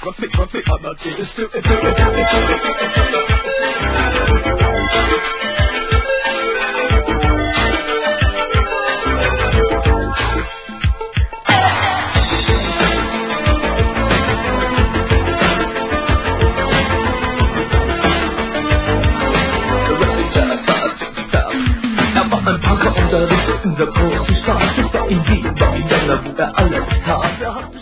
rock me, I'm a kid, it's still ein Punker unterrichtet in der großen Stadt. Es war in Wien, war in Jena, wo er alles tat.